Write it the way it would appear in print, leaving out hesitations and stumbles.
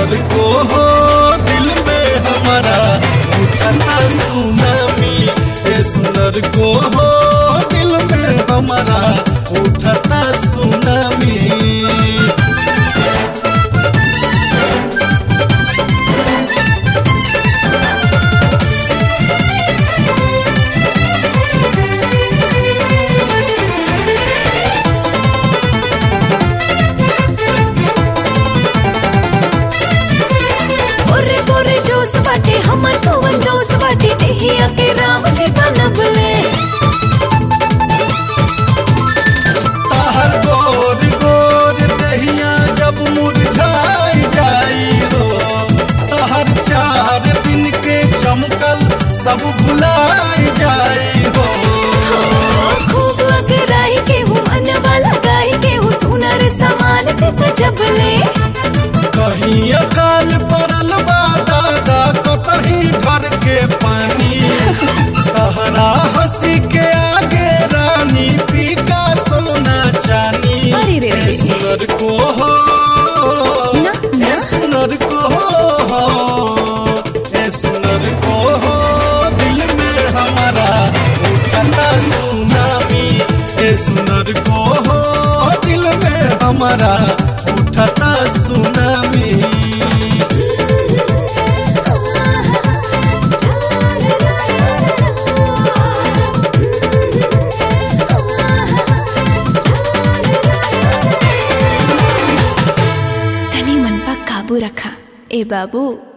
सुनर को हो दिल में हमारा उठाता सुनामी। ए सुनर को हो दिल में हमारा उठाता सुनामी। हमर कौन जोश बाटे देहिया के राम जी बनबले। ताहर गोर गोर देहिया जब मुरझाई जाई हो, ताहर 4 दिन के चमकल सब भुलाई जाई हो। खूब अगराई के हूँ मनवा लगाई के हूँ सुनर समान से सजबले। कहीं अकाल पड़ल बा दादा कतही घर के पानी, तहरा हंसी के आगे रानी फीका सोना चानी। ए सुनर को हो, ए सुनर को हो, ए सुनर को हो दिल में हमारा उठाता सुनामी। ए सुनर को हो दिल में हमारा उठाता सुनामी। तनी मन पर काबू रखा ए बाबू।